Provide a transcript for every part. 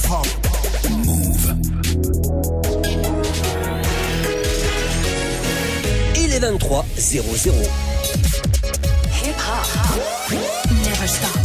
hip-hop. Move. Il est 23:00. Hip-hop. Never stop.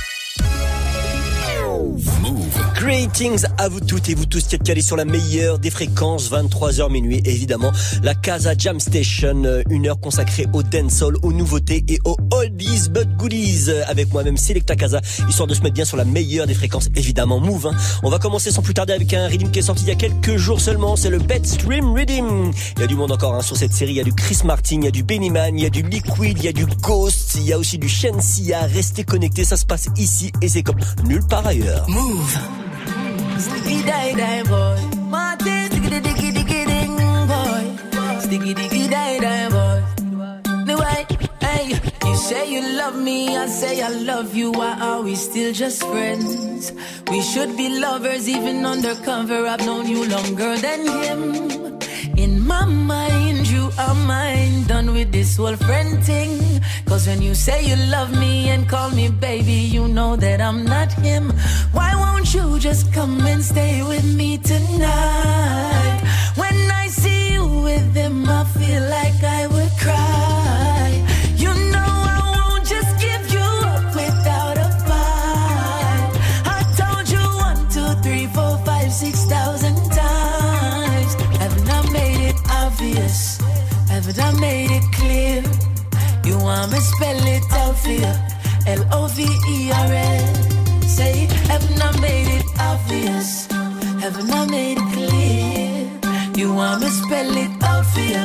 Greetings à vous toutes et vous tous qui êtes calés sur la meilleure des fréquences, 23h minuit, évidemment, la Casa Jam Station, une heure consacrée au dancehall, aux nouveautés et aux oldies but goodies, avec moi-même Selecta Casa, histoire de se mettre bien sur la meilleure des fréquences, évidemment, Move. On va commencer sans plus tarder avec un rhythm qui est sorti il y a quelques jours seulement, c'est le Bedstream Rhythm. Il y a du monde encore sur cette série, il y a du Chris Martin, il y a du Benny Man, il y a du Liquid, il y a du Ghost, il y a aussi du Shensia. Restez connectés, ça se passe ici et c'est comme nulle part ailleurs. Move. Sticky die die boy, Martin, sticky diggy diggy ding boy, sticky diggy die die boy. No way, hey, you say you love me, I say I love you. Why are we still just friends? We should be lovers even undercover. I've known you longer than him. In my mind, you are mine. Done with this whole friend thing. Cause when you say you love me and call me baby, you know that I'm not him. Why won't you just come and stay with me tonight? When I see you with him, I feel like I would cry. You know I won't just give you up without a fight. I told you 1, 2, 3, 4, 5, 6,000 times. Haven't I made it obvious? Haven't I made it clear? You want me spell it out for you? L-O-V-E-R-S. Say, haven't I made it obvious? Haven't I made it clear? You want me spell it out for you?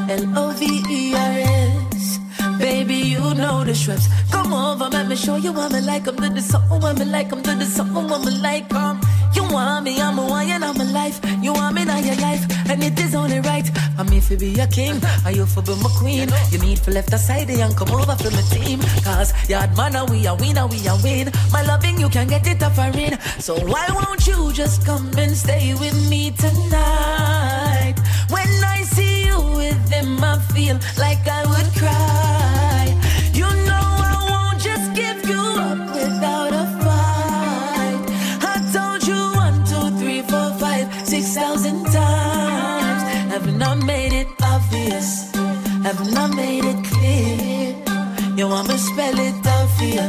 L-O-V-E-R-S. Baby, you know the shrubs. Come over, let me show you what me like. I'm doing something what me like. I'm doing something what me like. You want me, I'm a wine, I'm a life. You want me, now your life. And it is only right. I'm here to be your king. And you for be my queen. You need for left aside and come over for my team. Cause you're man and we are win and we are win. My loving, you can get it offering. So why won't you just come and stay with me tonight? When I see you with him, I feel like I would cry. You know I won't just give you up without a fight. I told you 1, 2, 3, 4, 5, 6,000 times. Haven't I made it obvious? Haven't I made it clear? You want me spell it out for you?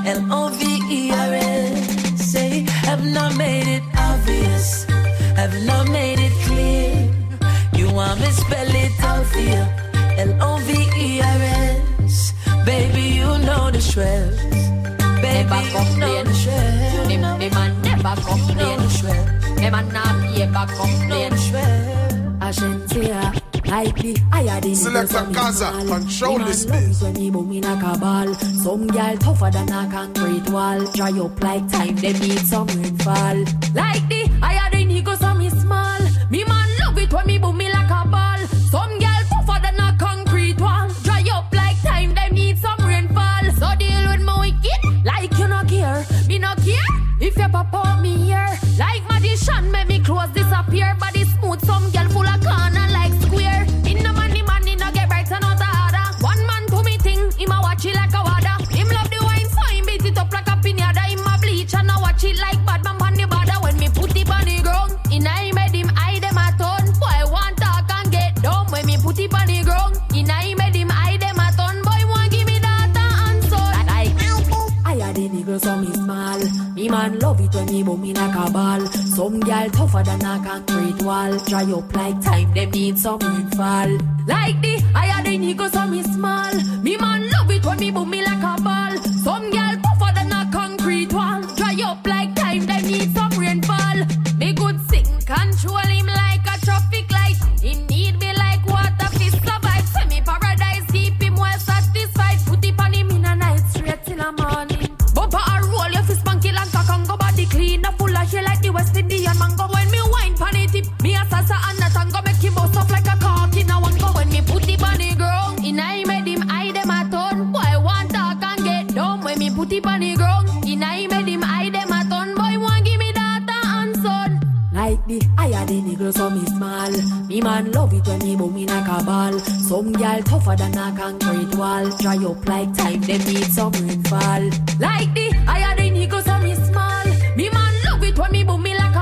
L-O-V-E-R-S. Say, haven't I made it obvious? Haven't I made it clear? You want me spell it out for you? L-O-V-E-R-S. Baby, you know the shreds. Baby, you know the shreds. The man never complain. The man not ever complain. Argentina, like the higher than Selecta Casa, control this space. When you boom in a cabal, some girl tougher than a concrete wall. Dry up like time, they need some rainfall. Like the higher than he goes, some is small. Me man love it when me boom me like a ball. Some girl tougher than a concrete wall. Dry up like time, they need some rainfall. So deal with my wicked, like you no care. Me no care if you pop out me here. Like magician, make me clothes disappear. Body smooth, some girl full of corner like square. In the money, no get right and not harder. One man to me thing, him a watch it like a water. Him love the wine, so him beat it up like a pinata. Him a bleach and a watch it like bad man on the border. When me put it on the ground, in I made him eye them a ton. Boy want talk and get dumb. When me put it on the ground, in I made him eye them a ton. Boy want give me data and so like higher than the girl, some is small. Me man love it when me boom in a cabal. Some girl tougher than a concrete wall. Dry up like time, them need some rainfall. like the higher than he goes, some is small. Me man love it when me boom me like a ball. Some girl tougher than a concrete wall. Dry up like time, they need some rainfall. Me good sing, control him like a traffic light. He need me like water, fish survive. Send me paradise, keep him well satisfied. Put it on him in a night, straight till the morning. Bumper a roll, your fist punky like a Congo. Body clean, a full of shit like the West Indian mango. When me wine pan it tip, me a salsa and a tango. Make him bust off like a cork in a one go. When me put it on the ground, in I made him eye them a ton. Boy want talk and get dumb. When me put it on the ground, in I made him eye them a ton. Boy want give me data and son. Like the higher than the girl, some is small. Me man love it when me boom in a cabal. Some girl tougher than a concrete wall. Dry up like time, them need some rainfall. Like the higher than he goes, some is small. Me man love it when me boom me like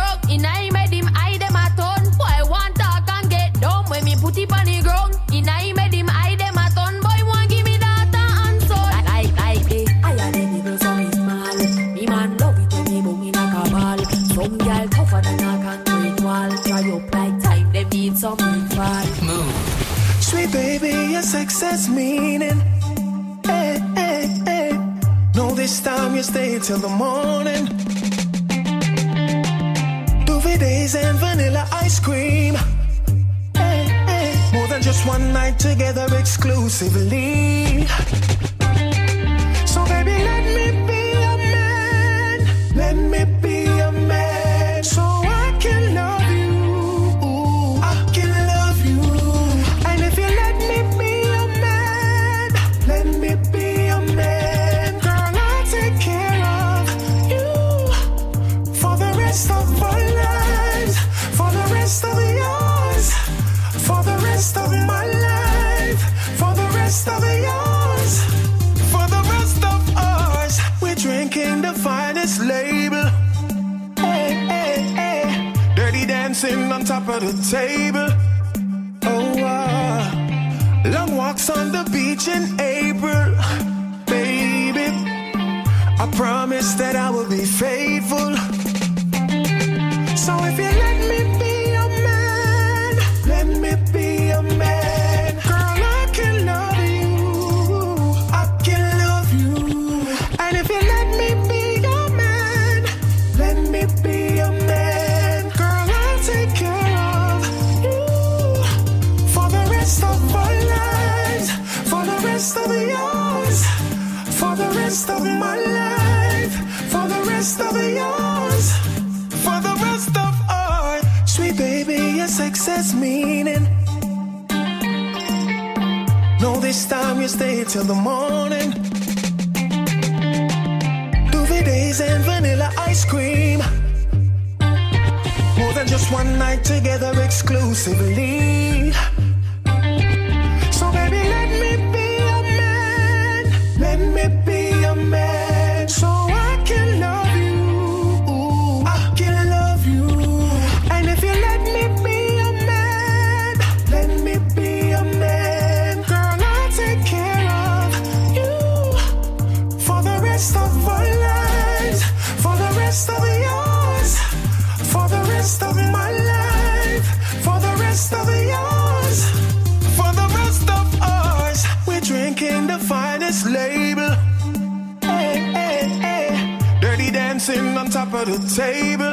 broke. In I made him eye them a ton. Boy want talk and get dumb when me put it on the ground. In I made him eye them a ton. Boy want give me that and son. Like it. I had any girl so me small. Me man love it when me boom in a cabal. Some girl tougher than a concrete wall. Dry up like time, them need some fall. Move. Sweet baby, your sex has meaning. Hey, hey, hey. No, this time you stay till the morning. Days and vanilla ice cream. Hey, hey. More than just one night together exclusively. So baby, let me be a man. Let me be a man. So I can love you. I can love you. And if you let me be a man, let me be a man. Girl, I'll take care of you for the rest of our lives. For the rest of yours, for the rest of my life, for the rest of yours, for the rest of ours. We're drinking the finest label. Hey, hey, hey. Dirty dancing on top of the table. Oh, long walks on the beach in April. Baby, I promise that I will be faithful. So if you let me be a man, let me be a man. Girl, I can love you, I can love you. And if you let me be a man, let me be a man. Girl, I'll take care of you for the rest of our lives, for the rest of yours, for the rest of my life, for the rest of yours. For the rest of our sweet baby, your sex has meaning. No, this time you stay till the morning. Duvet days and vanilla ice cream. More than just one night together exclusively. So baby, let me be a man. Let me be a man. So I can love you. And if you let me be a man, let me be a man. Girl, I'll take care of you for the rest of our lives, for the rest of yours, for the rest of my life, for the rest of yours, for the rest of ours. We're drinking the finest label. Hey, hey, hey. Dirty dancing on top of the table.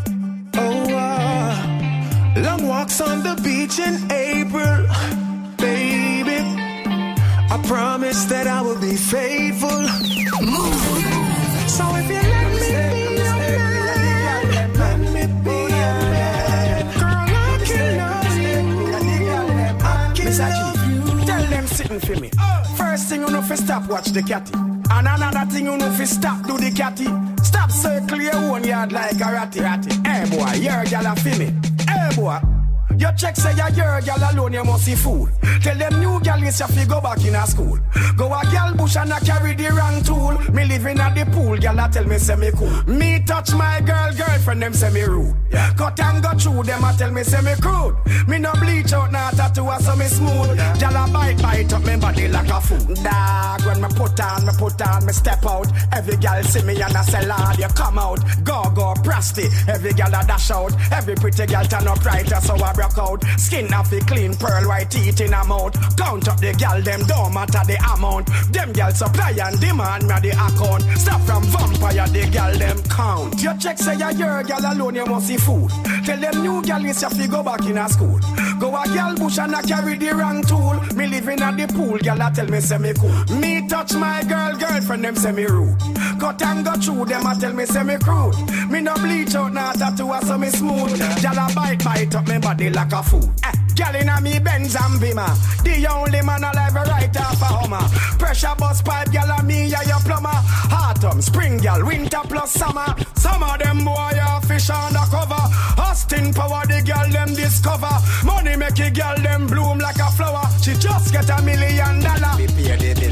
Long walks on the beach in April. Baby, I promise that I will be faithful. Move. So if you let me be a man, let me be a man. Girl, I can love you, I can love you. Tell them sitting for me. First thing you know fi stop watch the catty. And another thing you know fi stop do the catty. Stop circle your own yard like a ratty. Hey boy, you're a gal a fi me. Hey boy, your check say you're a gal alone, you must see fool. Tell them new gal is you fi go back in a school. Go a gal bush and I carry the wrong tool. Me living at the pool, gal a tell me say me cool. Me touch my girlfriend, them say me rude. Cut and go through, them a tell me say me crude. Me no bleach out, nah tattoo so me smooth. Gal a bite up me body like a fool. Dog, when me put on, me step out. Every gal see me and I say lad, you come out. Go prosty, every gal a dash out. Every pretty gal turn up right, so I broke out. Skin off the clean, pearl white teeth in a mouth. Count up the gal, them don't matter the amount. Them gal supply and demand me the account. Stop from vampire, the gal them count. Your check say you're a gal alone, you must see food. Tell them new gal is you fi go back in a school. Go a gal bush and I carry the wrong tool. Me living at the pool, gal a tell me say me cool. Me touch my girlfriend, them say me rude. Cut and go through, them a tell me say me crude. Me no bleach out, nah tattoo so me smooth. Gal a bite up me body like a fool. Gal inna me Benz and Beamer. The only man alive right off a Hummer. Pressure bus pipe, gal a me ya your plumber. Autumn, spring gal, winter plus summer. Some of them boy are fish undercover. Austin power, the gal them discover. Money make a gal them bloom like a flower. She just get $1 million. We pay the bill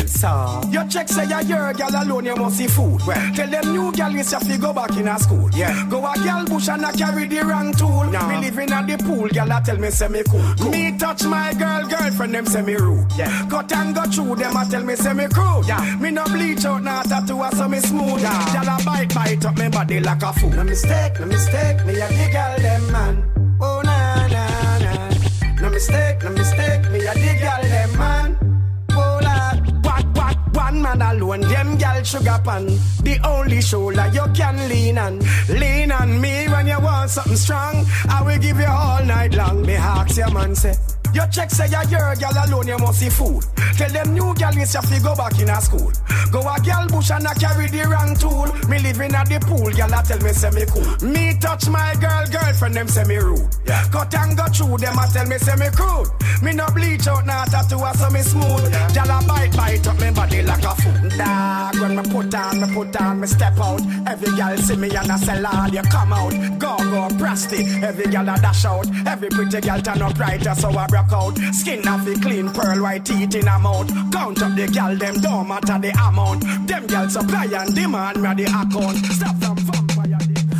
So, your check say you're a girl alone, you must see food. Well, tell them new girl is have to go back in a school. Yeah, go a girl bush and I carry the wrong tool. No. Me living at the pool, girl I tell me say me cool. Me touch my girlfriend, them say me rude. Yeah, cut and go through, them I tell me say me crude. Yeah, me no bleach out, now tattoo so me smooth. Yeah, girl I bite up me body like a fool. No mistake, me a the girl them man. Oh na na na. No mistake, me a the girl them man. Oh Lord, one man alone, them girl sugar pan. The only shoulder you can lean on. Lean on me when you want something strong. I will give you all night long. Me ask your man say, your check say you're a girl alone, you must see food. Tell them new girl is have to go back in a school. Go a girl bush and I carry the wrong tool. Me living at the pool, girl I tell me say me cool. Me touch my girlfriend, them say me rude. Yeah. Cut and go through, them I tell me say me crude. Me no bleach out, now tattoo so me smooth. Girl I bite up me body like a fool. Dog, when me put on, me step out. Every girl see me and I sell all, you come out. Go, prosty, every girl I dash out. Every pretty girl turn up brighter, so I broke out. Skin of the clean, pearl white teeth in a mouth. Count up the girl, them don't matter the amount. Them girls supply and demand me the account. Stop them vampire.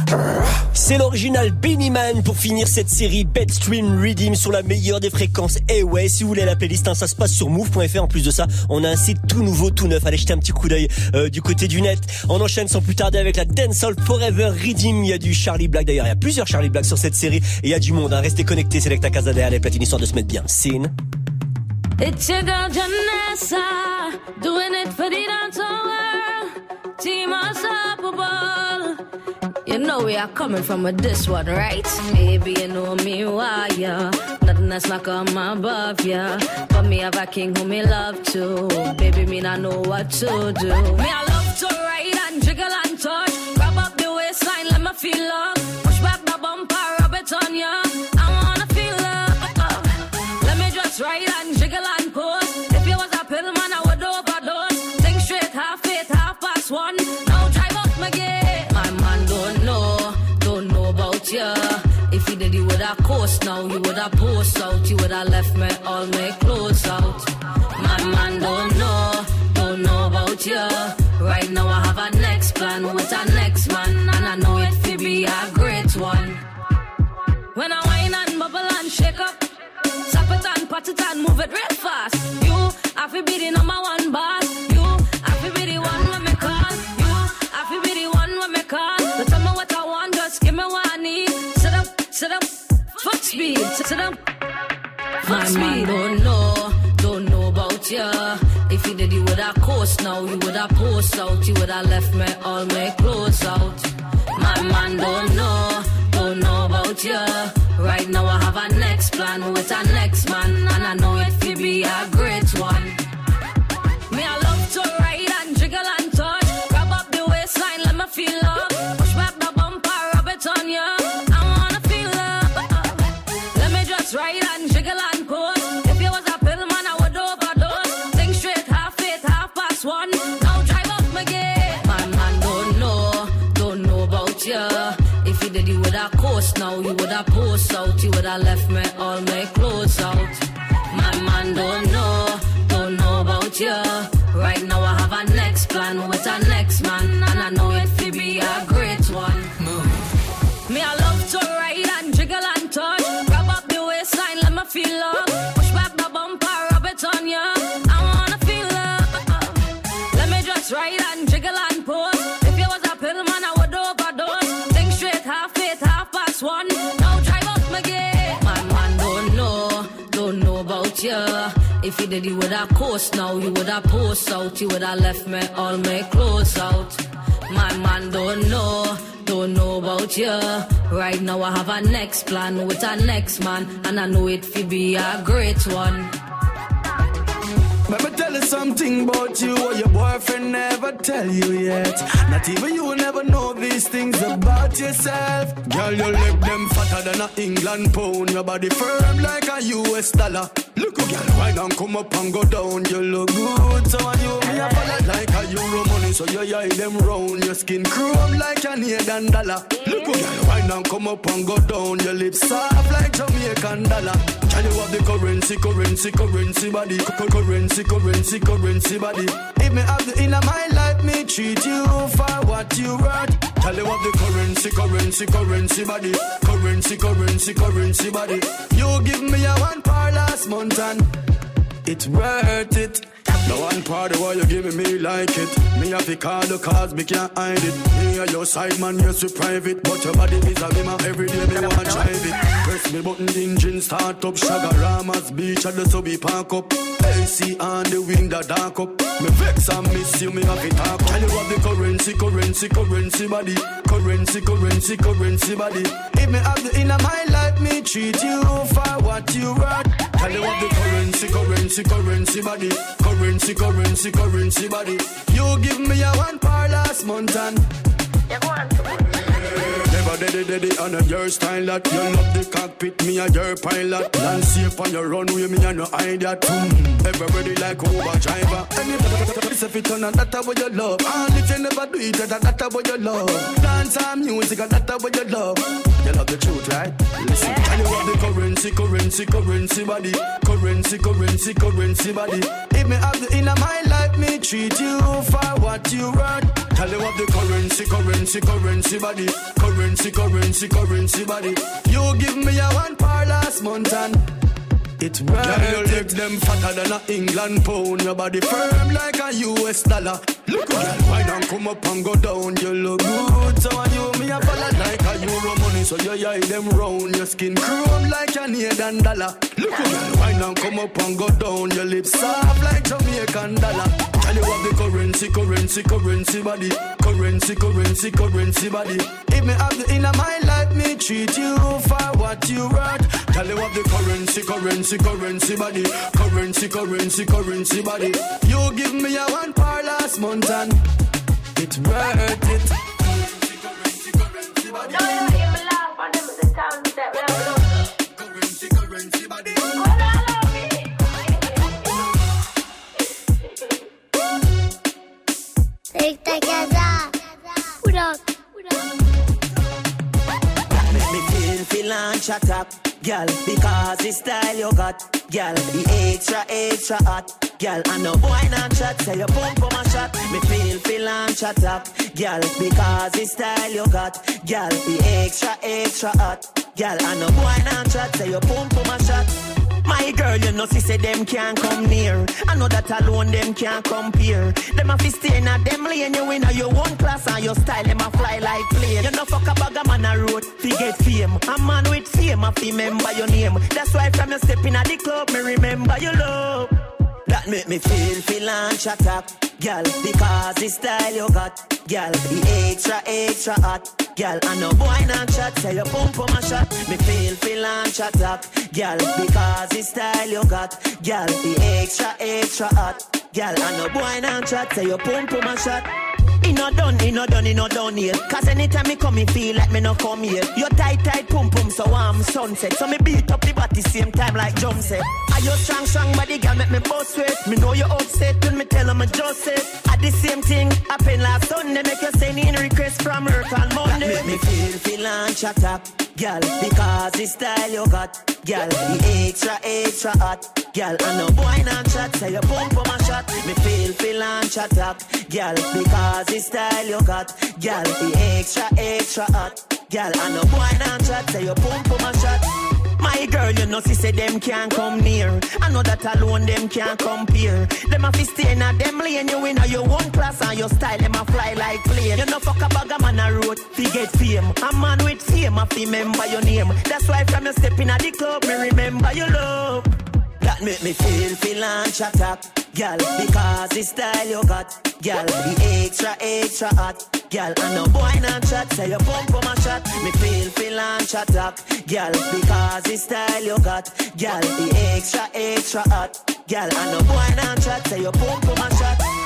C'est l'original Beenie Man pour finir cette série Bedstream Redeem sur la meilleure des fréquences. Et ouais, si vous voulez la playlist, ça se passe sur move.fr. En plus de ça, on a un site tout nouveau, tout neuf. Allez jeter un petit coup d'œil du côté du net. On enchaîne sans plus tarder avec la Dancehall Forever Redeem. Il y a du Charlie Black, d'ailleurs il y a plusieurs Charlie Black sur cette série. Et il y a du monde, hein. Restez connectés, c'est Selecta Casadea, les platines, histoire de se mettre bien. Scene. It's your girl Janessa, doing it for the dancehall world. Team Unstoppable. You know we are coming from with this one, right? Baby, you know me why, yeah. Nothing that's not come above, yeah. But me have a king who me love to. Baby, me not know what to do. Me I love to ride and jiggle and touch. Grab up the waistline, let me feel love. Push back the bumper, rub it on ya. I wanna feel love. Let me just ride and jiggle and pose. If you was a pill man, I would overdose. Think straight, half faith, half past one. Now drive up my gate. My man don't know about ya. If you did, you would have coast now. You would have post out. You would have left me all my clothes out. My man don't know about ya. Right now I have a next plan with a next man, and I know it will be a great one. When I whine and bubble and shake up, tap it and pat it and move it real fast. You have to be the number one boss. You have to be the one when me call. You have to be the one when me call. So tell me what I want, just give me what I need. Sit up, fuck speed. Sit up, fuck speed. My man don't know about ya. If you did, you would have coast now. You would have post out. You would have left me all my clothes out. My man don't know about ya. Right now I have a next plan with a next man, and I know it will be a great one. Me I love to ride and jiggle and touch. Grab up the waistline, let me feel love. Push back the bumper, rub it on ya. I wanna feel love. Let me just ride and jiggle and pose. If you was a pill man, I would overdose. Think straight, half faith, half past one. Now drive up my gate. My man don't know about ya. If you did, you would have coast now. You would have post out. You would have left me all my clothes out. My man don't know about ya. Right now I have a next plan with a next man, and I know it will be a great one. Move. Me I love to ride and jiggle and touch. Grab up the waistline, let me feel love. Push back the bumper, rub it on ya. I wanna feel love. Let me just ride and jiggle and pose. If you was a pill man, I would overdose. Think straight, half faith, half past one. Now drive up my gate. My man don't know about ya. If you did, you would have coast now. You would have post out. You would have left me all my clothes out. My man don't know about ya. Right now I have a next plan with a next man, and I know it will be a great one. Let me tell you something about you, what your boyfriend never tell you yet. Not even you never know these things about yourself. Girl, your leg them fatter than a England pound. Your body firm like a US dollar. Look who girl, why don't come up and go down? You look good, so I you me a follow like a euro money. So you eye them round, your skin chrome like a Canadian dollar. Look who girl, why don't come up and go down? Your lips soft like Jamaican dollar. Can you have the currency body? Currency body. If me have the inner my life, me treat you for what you worth. Tell you have the currency body. Currency body. You give me a one par last month and it's worth it. The one part why you giving me like it. Me have to call the cause, me can't hide it. Me and your side man, yes we private. But your body is a bimmer, every day me want drive it. Press me button, the engine start up. Shagaramas beach at the subby park up. AC on the window dark up. Me vex and miss you, me have to talk up. Tell you what the currency body. Currency body. If me have the inner my life, me treat you for what you worth. Tell you what the currency body. Currency body. You give me a one par last month and never daddy on your style that you love the cockpit, me a your pilot. Land safe on your runway, me a no idea too. Everybody like Uber driver. Anybody if it on and that's what you love. And if you never do it, that's what you love. Dance and music and that's what you love. You love the truth, right? Listen, tell you what the currency body. Currency body. If me have the inner my life, me treat you for what you worth. Tell you what the currency body. Currency body. You give me a one par last month and it's worth it. Your legs them fatter than a England pound. Your body firm like a US dollar. Look girl, why don't come up and go down? You look good, so I you me a follow like a euro money. So you eye them round, your skin chrome like a Canadian dollar. Look girl, why don't come up and go down? Your lips soft like Jamaican dollar. Tell you what the currency body. Currency body. If me have the inner my life, me treat you for what you worth. Tell you what the currency body. Currency body. You give me a one par last month and it's worth it. Currency body. No, you hear me laugh and them the sound that we have. Currency body. Take the casa. Put up. Make me feel and chat up, girl, because the style you got, girl, the extra hot, girl, and no boy not chat, say you pump for my shot. Me feel and chat up, girl, because the style you got, girl, the extra hot, girl, and no boy not chat, say you pump for my shot. My girl, you know, she say them can't come near. I know that alone them can't compare. Them a fi stay in a them lane. You in a your own class and your style them a fly like plane. You know fuck a bag a man a road fi get fame. A man with fame a fi remember your name. That's why from you step in at the club, me remember your love. That make me feel and chat up, girl, because the style you got, girl, the extra hot, girl, and no boy not chat, say you pump for my shot. Me feel and chat up, girl, because the style you got, girl, the extra hot, girl, and no boy not chat, say you pump for my shot. It not done here. Cause anytime me come, me feel like me no come here. You tight pum so I'm sunset. So me beat up the body same time like John said. Are you strong body girl make me bust sweat. Me know you upset when me tell them I just said. At the same thing happen last Sunday. Make you send in request from work on Monday. That make me feel and chat up, girl, because the style you got, girl, the extra hot, girl, and no boy not chat, say you pump for my shot. Me feel and chat up, girl, because the style you got, girl, the extra hot, girl, and no boy not chat, say you pump for my shot. My girl, you know, she say them can't come near. I know that alone them can't compare. Them a fi stay in a them lane. You in a your own class and your style them a fly like plane. You know fuck a bag a man a road fi get fame. A man with fame a fi remember your name. That's why from you step in at the club, me remember your love. That make me feel and chat up, girl, because the style you got, girl, the extra hot, girl, and no boy not chat, say you pump for my shot. Me feel and chat up, girl, because the style you got, girl, the extra hot, girl, and no boy not chat, say you pump for my shot. It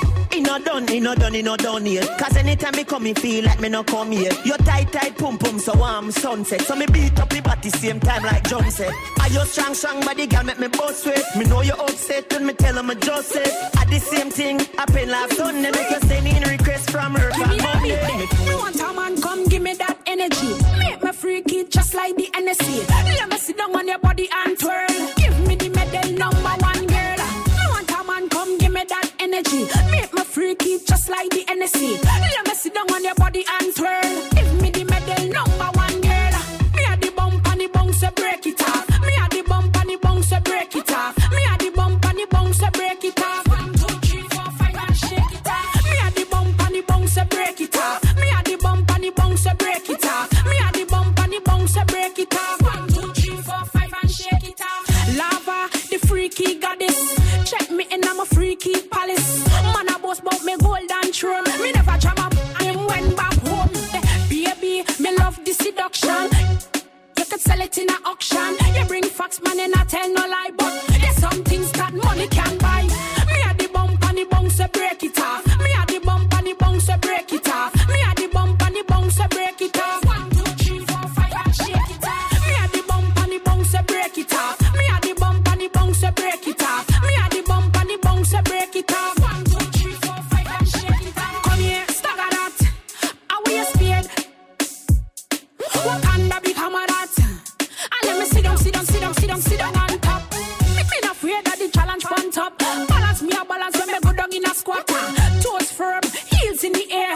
not done here. Cause anytime me come, me feel like me not come here. Your tight pum pum so warm sunset. So me beat up the body same time like John said. Are you strong body girl make me boss sweat. Me know you upset when me tell her me just said. At the same thing happen last Sunday. Make you send in request from her from Monday. Me want a man come give me that energy. Make me freaky just like the NSC. Let me sit down on your body and twirl. Give me the medal #1 girl. Me want a man come give me that energy. Make me freaky just like the NSC. Let me sit down on your body and twirl. Give me the medal #1 girl. Me a the bump and the bounce so break it off. Me a the bump and the bounce so break it off. Me a the bump and the bounce so break it off. 1, 2, 3, 4, 5 and shake it off. Me a the bump and the bounce so break it off. Me a the bump and the bounce so break it off. Me a the bump and the bounce so break it off. 1, 2, 3, 4, 5 and shake it off. Lava, the freaky goddess. Check me in, I'm a freaky palace. Man a boss bout me golden throne. Me never jam up, I went back home. Baby, me love the seduction. You could sell it in an auction. You bring facts, man, and I tell no lie. But there's some things that money can buy. Me a the bump and the bounce so break it off. Me a the bump and the bounce so break it off. Me a the bump and the bounce so break it off. 1, 2, 3, 4, 5 and shake it off. Me a the bump and the bounce so break it off. Me a the bump and the bounce so break it off. Me a the bump and the bounce so break it off. 1, 2, 3, 4, 5 and shake it off. Come here, stagger that. Are we a speed? What kind of big hammer that? And let me sit down on top. Make me not afraid that the challenge on top. Balance me a balance when me go down in a squatter. Toes firm, heels in the air.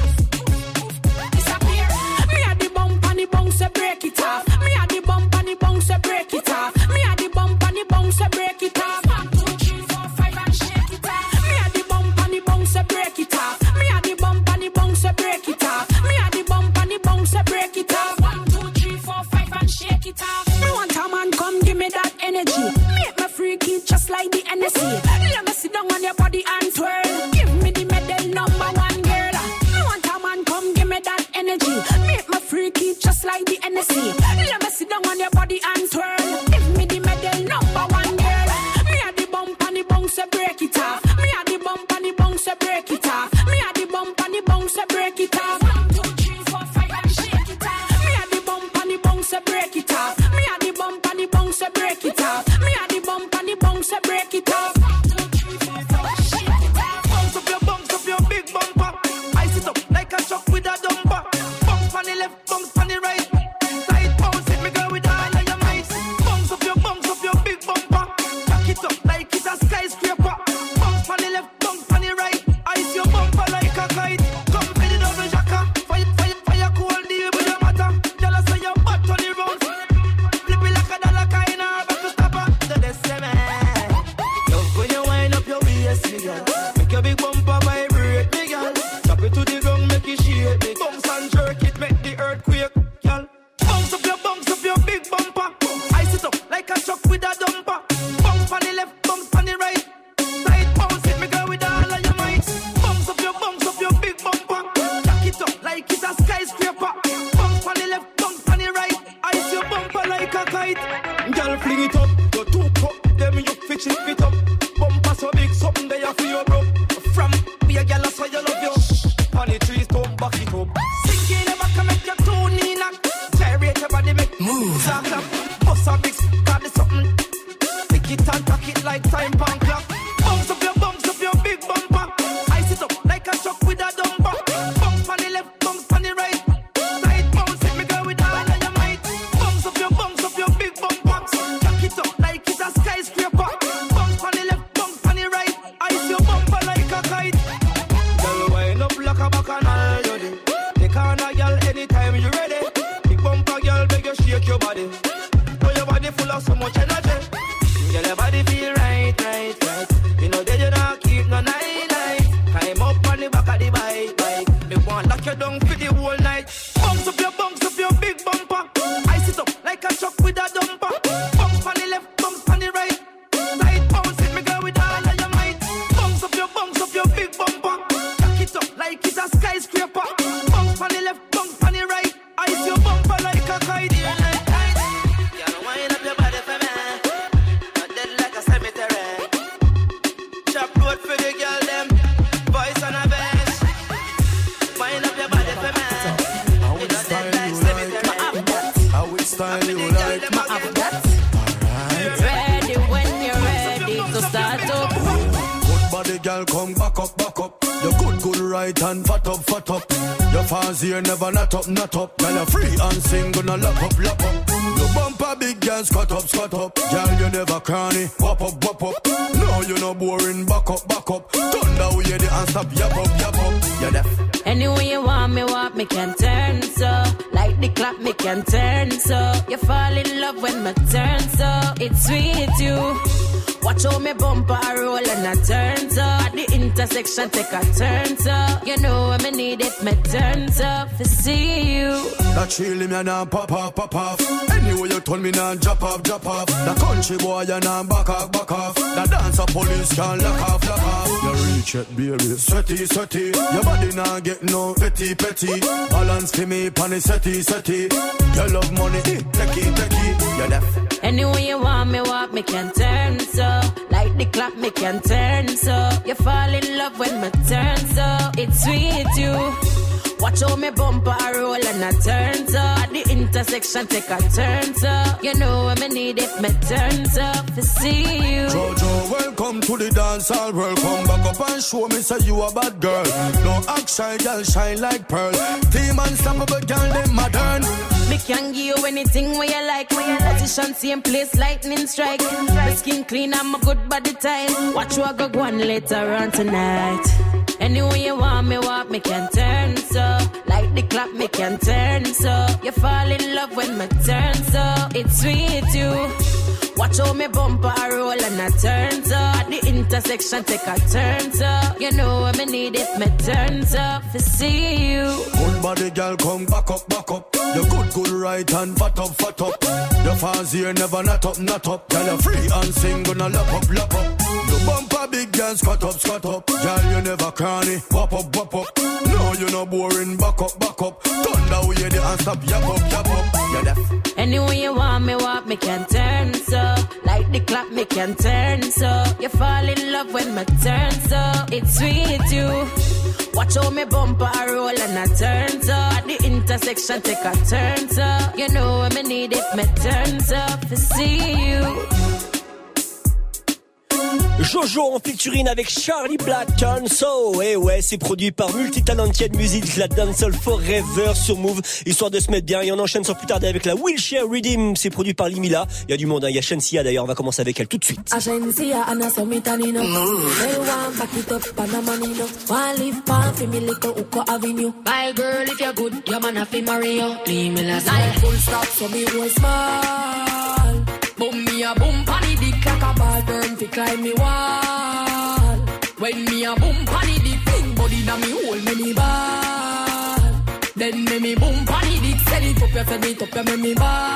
Disappear. Me a the bump and the bounce so break it off. Me a the bump and the bounce so break it off. Me a the bump and the bounce so break it off. 1, 2, 3, 4, 5 and shake it off. Me a the bump and the bounce so break it off. Me a the bump and the bounce so break it off. Me a the bump and the bounce so break it off. 1, 2, 3, 4, 5 and shake it off. Me want a man come give me that energy. Make me freaky just like the NSC. Let me sit down on your body and twirl. Give me the medal #1 girl. Me want a man come give me that energy. Make me freaky just like the NSC. Let me sit down on your body and twirl. Give me the medal #1 girl. Me a the bump and the bounce so break it off. Me a the bump and the bounce so break it off. Me a the bump and the bounce so break it off. 1, 2, 3, 4, 5 and shake it off. Me a the bump and the bounce so break it off. Me a the bump and the bounce so break it off. Me a the bump and the bounce so break it off. 1, 2, 3, 4, 5 and shake it off. Bounce up your big bumper. I sit up like a truck with a dumper. Bounce on the left, bounce on the right. Tight bounce it, me girl with all of your might. Bounce up your big bumper. Back it up like it's a skyscraper. Bounce on the left, bounce on the right. Ice your bumper like a kite. Come for the double jacker. Fire cold deal with your matter. Y'all say your butt on the road. Flip it like a dollar kind of back to stop her. So they say man, love when you wind up your waist, me girl. Make your big bumper vibrate, me girl. Chop it to the ground, make it shake, me. Bounce and jerk it, make the earthquake, girl. Bounce up your big bumper. I sit up like a truck with a dumper. Bounce on the left, bounce on the right. Tight bounce it, me girl with all of your might. Bounce up your big bumper. Jack it up like it's a skyscraper. Bounce on the left, bounce on the right. Ice your bumper like a kite. Girl, fling it up, your two cup, them you fix it up. Bumper so big, something there for your bro. From be a girl, I saw you love you. Honey trees, don't back it up. Sink in the back and make your two knee knock. Gyrate your body, make move. Bust a mix, got this something. Pick it and tack it like time pan clock. Bounce up your big bumper. I sit up like a truck with a dumper. Bounce on the left, bounce on the right. Tight bounce it, me girl with all of your might. Bounce up your big bumper. Jack it up like it's a skyscraper. Bounce on the left, bounce on the right. Ice your bumper like a kite. Girl, wind up like a bacchanal, you dey. Take on a girl anytime you ready. Big bumper girl, beg you shake your body. But your body full of so much energy. Girl, your body feel right. You know that you don't keep no night. Climb up on the back of the bike. Me want lock you down for the whole night. Bounce up your big bumper. I sit up like a truck with a dumper. Bounce on the left, bounce on the right. Tight bounce it, me girl with all of your might. Bounce up your big bumper. Jack it up like it's a skyscraper. Bounce on the left, bounce on the right. Ice your bumper like a kite. Girl, wind up your body for me. girl, come back up, back up. You good right and fat up. Your fans here never not up. Girl, you free and sing, gonna lap up. Your bumper big girl, squat up. Girl, you never cranny, wap up. No, you no boring, back up. Thunder, we hear the and stop, yap up. You're deaf. Anyway you want me can turn so. Like the clap, me can turn so. You fall in love when me turn so. It's sweet you. Watch how me bumper a roll and I turn so. At the intersection take a turn so. You know when me need it, me turn so. To see you. That chilly me now pop off. Anyway you told me now drop off. The country boy you now back off. The dancer police can lock off. You reach it baby, sweaty. Your body now get no petty. Balance for me pan the setty. You love money, techie. You're deaf. Anyway you want me can turn so. Like the clock, me can turn so. You fall in love when me turn so. It's sweet you. Watch how me bumper a roll and I turn so. At the intersection take a turn so. You know when me need it, me turn so. To see you. Jojo, welcome to the dance hall. Welcome back up and show me say you a bad girl. No act shy, girl shine like pearl. Team unstoppable, girl them modern. Me can give you anything where you like. Position same place, lightning strike. My skin clean, I'm a good body time. Watch you I go on later on tonight. Anyway you want me can turn so. Like the clock, me can turn so. You fall in love when me turn so. It's sweet you. Watch how me bumper a roll and I turn so. At the intersection take a turn so. You know when me need it, me turn so. To see you. Good body girl, come back up. You good right and fat up. Your fans here never not up. Girl, you free and sing, gonna lap up. Your bumper big girl, squat up. Girl, you never cranny, wap up. No, you no boring, back up. Thunder, we hear the and stop, yap up. You're deaf. Anyway you want me can turn so. Like the clock, me can turn so. You fall in love when me turn so. It's sweet you. Watch how me bumper a roll and I turn so. At the intersection take a turn so. You know when me need it, me turn so. To see you. Jojo en featuring avec Charlie Black, Turn So. Et ouais, c'est produit par Multitalented Music, la Dancehall Forever sur Move, histoire de se mettre bien. Et on enchaîne sans plus tarder avec la Wheelchair Rhythm, c'est produit par Limila. Il y a du monde, hein. Il y a Shensia d'ailleurs, on va commencer avec elle tout de suite. My girl, if you're good, your man have to marry you. Leave me last night. Full stop, so me was small. Boom me a boom panny dick like a ball burn fi climb me wall. When me a boom panny dick, big body na me hole me ball. Then me boom panny dick, set it up, you me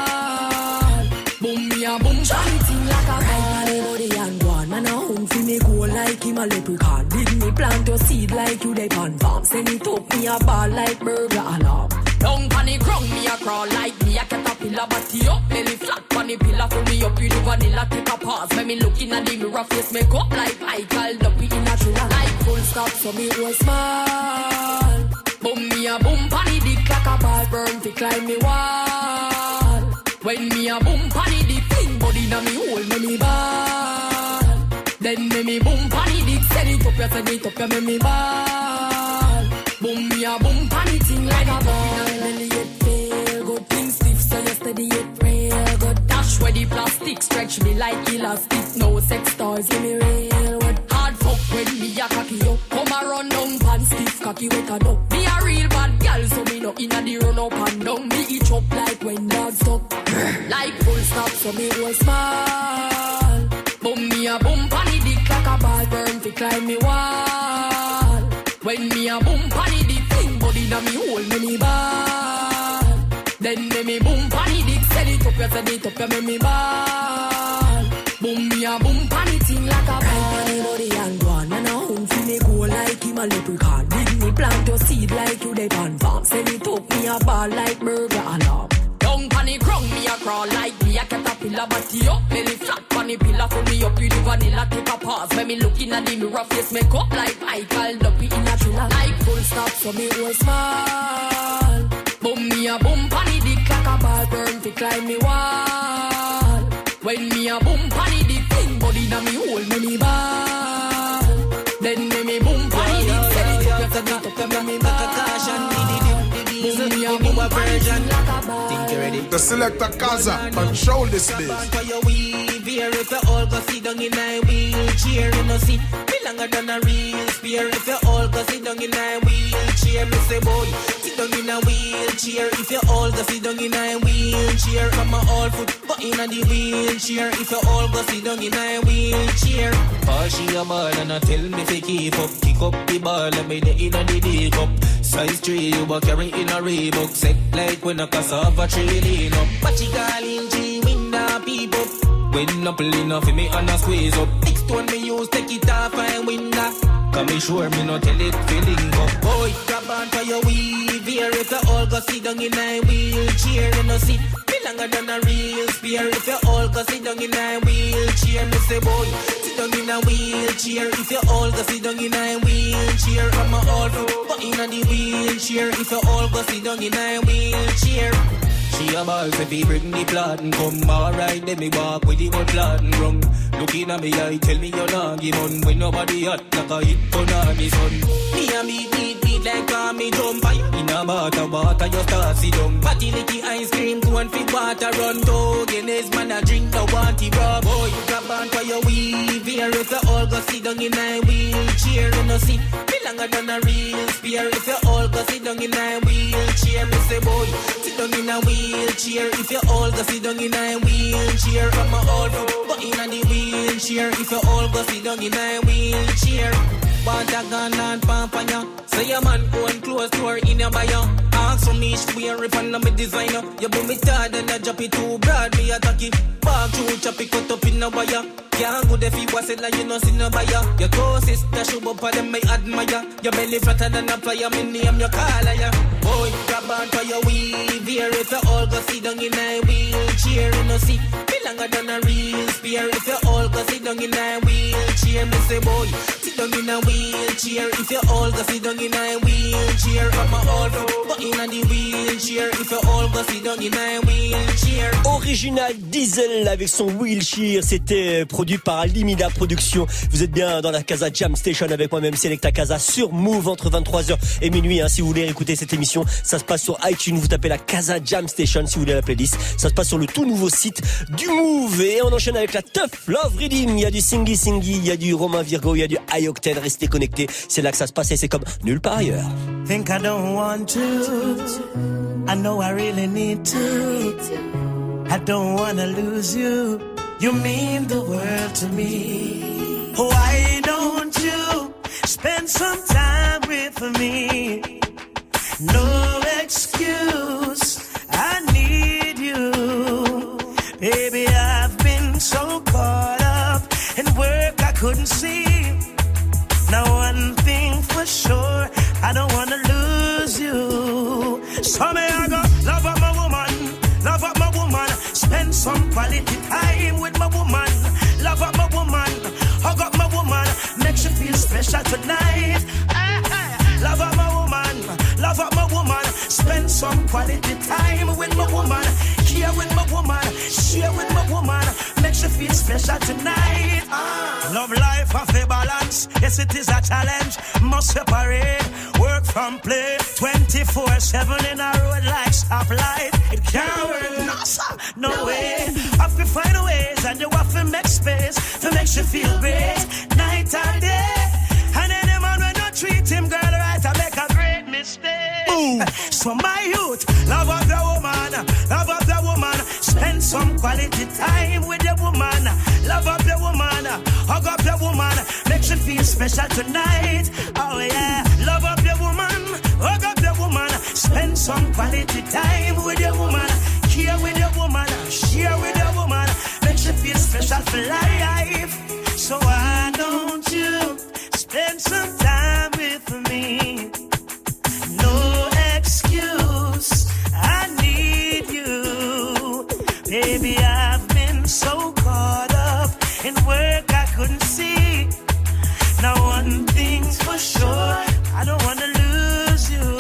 ball. Boom me a boom panny thing like a ball. Body and one man a home fi me go like him a leprechaun. Dig me plant your seed like you dey pan farm. Send it up me a ball like burger alarm. Down panic ground, me a crawl like me a caterpillar. Body up, belly flat panic pillar. Fill me up with the vanilla, take a pause. When me look in at the mirror, face make up like I called up in a thriller. Like full stop, so me was small. Boom me a boom panic dick like a ball burn fi climb me wall. When me a boom panic dick, big body na me hole me ball. Then me boom panic dick, set it up, you me ball. Boom me a boom panic thing like a ball. Belly it feel good, thing stiff so you steady it real good. Dash where the plastic stretch me like elastic. No sex toys, give me real word. Hard fuck when me a cocky up. Come a run down pan stiff cocky wake a duck. Me a real bad girl so me no inna the run up and down. Me eat up like when dogs stuck. Like full stop so me was small. Boom me a boom panny dick like a ball burn fi climb me wall. When me a boom panny dick, big body na me hole me ball. Then me boom panny dick, set it up, you me ball. Boom me a boom panny thing like a ball. Body and one man a home fi me go like him a leprechaun. Dig me plant your seed like you dey pan farm. Send it up me a ball like burger alarm. Down panny ground me a crawl like me a caterpillar. Body up, belly flat panny pillar. Fill me up with the vanilla, take a pause. When me look in at the mirror, face make up like I called up in a thriller. Like full stop, so me was small. Boom me a boom panny dick like a ball burn fi climb me wall. When me a boom panny dick, big body na me hole me ball. Then me make a caution. Did a version. Think you ready? The selector Kaza, control this biz. If you all go sit down in a wheelchair, you know see me longer than a real spear. If you all go sit down in a wheelchair, me say boy, sit down in a wheelchair. If you all go sit down in a wheelchair, I'm a all foot but in a the wheelchair. If you all go sit down in a wheelchair, oh she a ball and I tell me to keep up, kick up the ball and me the inna the D cup. Size 3 you a carry in a Reebok, set like when a cassava tree lean up. But she calling G winner people. When up enough for me and I squeeze up. Next one me use take it off and win that. Come me sure me no tell it feeling up. Boy, grab on for your weave here. If you all go sit down in a wheelchair, you know sit me longer than a real spear. If you all go sit down in a wheelchair, me say boy, sit down in a wheelchair. If you all go sit down in a wheelchair, I'm a all for but in a the wheelchair. If you all go sit down in a wheelchair. She a ball say fi bring the plot and come. Alright, then me walk with the good plot and run. Looking at me eye, tell me you're not give on. When nobody hot like a hit on the sun. Me a beat like a me jump. In a water, you start see down. Patty licky ice cream, go and fi water run. Guinness man a drink, no want it raw. Boy, you grab on for your weave here. If you all go sit down in a wheelchair, you know see me longer than a real spear. If you all go sit down in a wheelchair, me say boy, sit down in a wheelchair. If you all go sit down in a wheelchair, I'm a all for but in a the wheelchair. If you all go sit down in a wheelchair, want a gun and pampanya. Say a man own clothes store in your buyer. Ask for me swear if I'm a designer. You boom it hard and I drop it too broad. Me attack it back to chop it cut up in a wire. Can't go the fee was it like you know see no buyer. Your toe sister show up for them I admire. Your belly flatter than a flyer. Me name your caller ya. Boy grab on for your weave here. If you all go sit down in a wheelchair, you know see me longer than a real spear. If you all go sit down in a wheelchair, me say boy sit down in a wheelchair. If you all go sit down in a wheelchair, I'm a all for but in a the wheelchair. If you all go sit down in a wheelchair. Original Diesel avec son Wheelchair, c'était produit par Limida Productions. Vous êtes bien dans la Casa Jam Station avec moi-même Selecta Kaza sur Move entre 23h et minuit. Si vous voulez écouter cette émission, ça se passe sur iTunes. Vous tapez la Casa Jam Station si vous voulez la playlist. Ça se passe sur le tout nouveau site du Move. Et on enchaîne avec la Tough Love Reading. Il y a du Singy, il y a du Romain Virgo, il y a du High Octane. Restez connectés. C'est là que ça se passe et c'est comme nulle part ailleurs. Think I don't want to. I know I really need to. I don't wanna lose you. You mean the world to me. Why don't you spend some time with me? No excuse, I need you. Baby, I've been so caught up in work I couldn't see. Now one thing for sure, I don't wanna lose you. So may I go love up my woman, love up my woman. Spend some quality time with my woman. Love up my woman, hug up my woman. Make you feel special tonight. Love up my woman, love up my woman. Spend some quality time with my woman. Here with my woman, share with my woman. Makes you feel special tonight. Love life of a balance. Yes, it is a challenge. Must separate work from play. 24/7 in a road like stoplight. It can't work, no sir, no way. Have to find ways and you have to make space to make you feel great. Night and day. And any man when you treat him girl right, I make a great mistake. Ooh. So my youth, love up the woman, love up the woman. Spend some quality time with the woman. Love up the woman, hug up the woman. Makes you feel special tonight. Oh yeah, love up the woman, hug up the woman. Spend some quality time with the woman. Care with the woman, share with the woman. Makes you feel special for life. So why don't you spend some time with me? No excuse, I need you. Baby, I've been so caught up in work I couldn't see. Now one thing's for sure, I don't wanna lose you.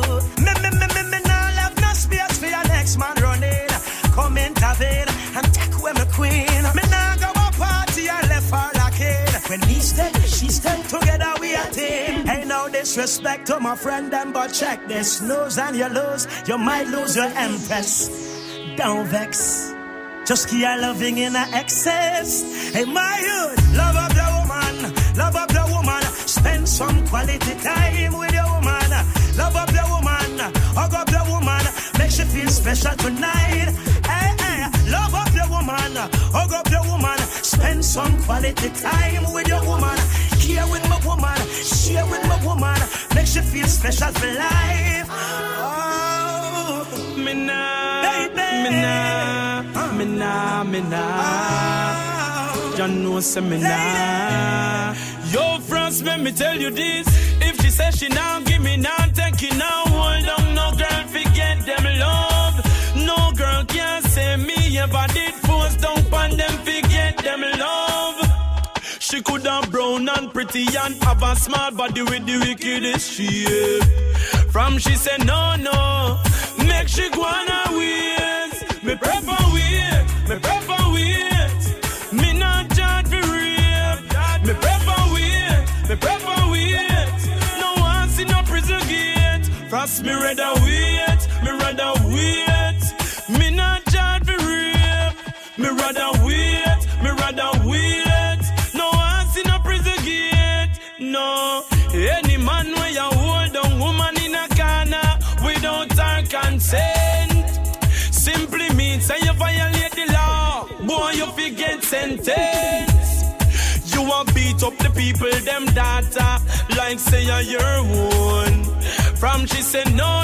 Me now love no space for your next man running. Come intervene and take away my queen. Me now go a party and left her locking. When he step, she step together we a team. Hey now they disrespect to my friend them, but check this. Lose and you lose, you might lose your empress. Don't vex, just keep your loving in a excess. Hey my youth, love up the woman, love up the woman. Spend some quality time with your woman. Love up the woman, hug up the woman. Make she feel special tonight. Hey, hey, love up the woman, hug up the woman. Spend some quality time with your woman. Care with my woman, share with my woman. Make she feel special for life. Oh, Me nah, baby. me nah. You know say me nah. Yo, France, let me tell you this. If she says she now give me now, take it now. Hold on, no girl, forget them love. No girl can say me ever did force down on them, forget them love. She could have brown and pretty and have a small body with the wickedest shape. From she said no, make she go on her ways. Me prefer wait, me prefer wait. Me not judge for rape. Me prefer wait, me prefer wait. No one see no prison gate. Frost me rather wait, me rather wait. Me not judge for rape. Me rather wait, me rather wait. No one see no prison gate. No, any man where you hold on woman in a corner without her consent simply means say you violate the law. Boy, you forget sentence. You want beat up the people, them data, like say you're your own. From she said no,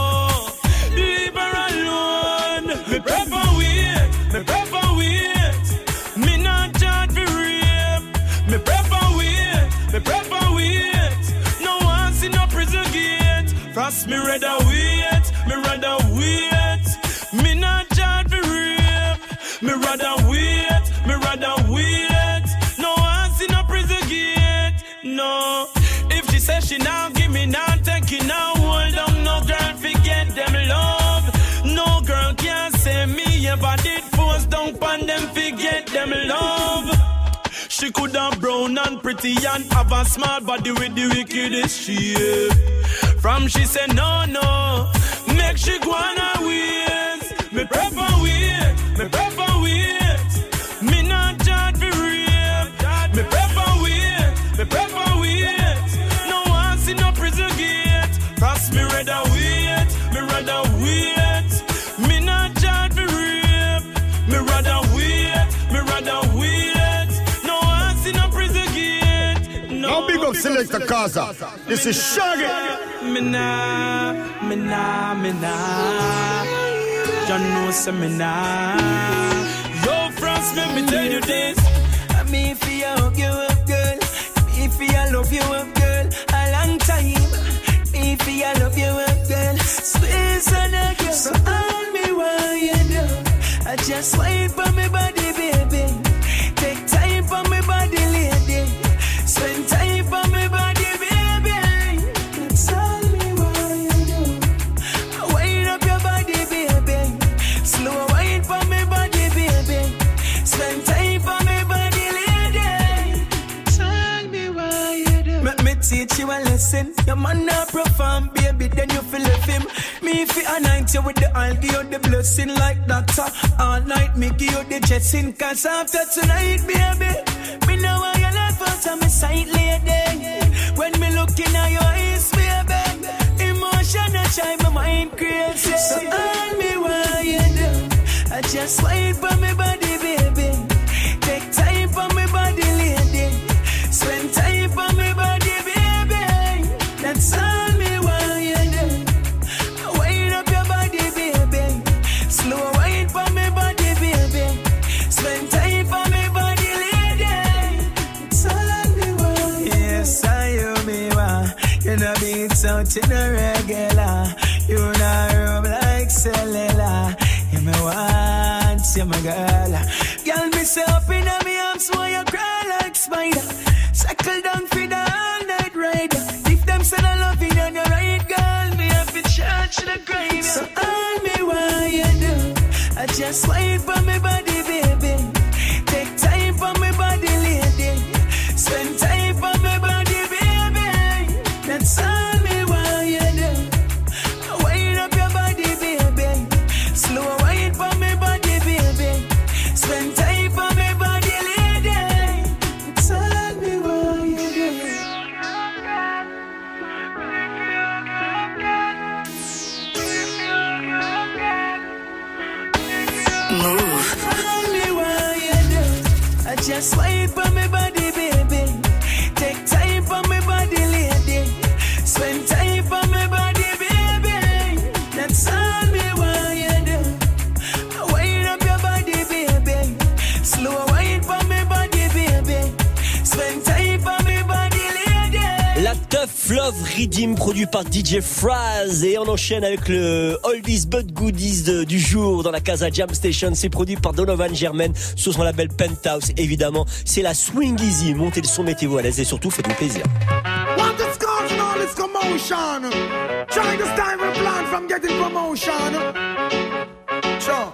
leave her alone. Me prefer wait, me prefer wait. Me not judge for rape. Me prefer wait, me prefer wait. No one see no prison gate. Frost me rather wait, me rather wait. Me not judge for rape. Me rather wait, me rather wait. No one see no prison gate. No, if she says she now give me now, take it now. Hold on, no girl forget them love. No girl can say me ever did force down on them, forget them love. She could have brown and pretty and have a small body with the wickedest shape. From she said no, make she go on her ways. Me prefer wait, me prefer wait. Me not judge for rape. Me prefer wait, me prefer wait. No one see no prison gate. Frost me rather wait, me rather wait. Me not judge for rape. Me rather wait, me rather wait. No one see no prison gate. No. Now big up Selector Kaza. This is Shaggy. Me nah. You know say me nah. Yo, France, let me tell you this. Me feel hug you up, girl. Me feel love you up, girl. A long time. Me feel love you up, girl. Squeeze on a girl. So all me what you do. I just wait for me body, baby. Take time for me body, lady. Spend time for me body, baby. That's all me what you do. Wind up your body, baby. Slow wine for me body, baby. Spend time for me body, lady. Tell me why you do. Let me teach you a lesson. Your man not perform, baby, then you feel left him. Me if you anoint you with the I'll give you the blessing like doctor. All night me give you the jetting. Cause after tonight, baby, me know why you left out of my sight, lady. When me looking at your eyes, baby, emotion I drive my mind crazy. So tell me why you do. I just wait for me body, baby. Take time for me body, lady. Spend time for me body, baby. That's all me why you do. Wind up your body, baby. Slow wine for me body, baby. Spend time for me body, lady. It's all me why. Yes, I you me why. You know beats out in a regular. You know rub like cellular. You me want, you my girl. Girl, me say up in a me arms, why you cry like spider. Circle down for the all night rider. If them say I love you on your right, girl, me have to charge the crime. So all me why you do. I just wait for me body, baby. Take time for me body, lady. Spend time for me body, baby. That's all. Swipe on me body, baby. Take time for me body, lady. Spend time for me body, baby. That's all me want you do. Wind up your body, baby. Slow wind for me body, baby. Spend time for me body, lady. La Tough Love Rhythm, produit par DJ Fraz. Et on enchaîne avec le Oldies But Goodies du jour dans la Casa Jam Station. C'est produit par Donovan Germain sur son label Penthouse. Évidemment, c'est la Swing Easy. Montez le son, mettez-vous à l'aise et surtout faites-vous plaisir. Want this cause and all this commotion. Trying to stifle plan from getting promotion. Sure.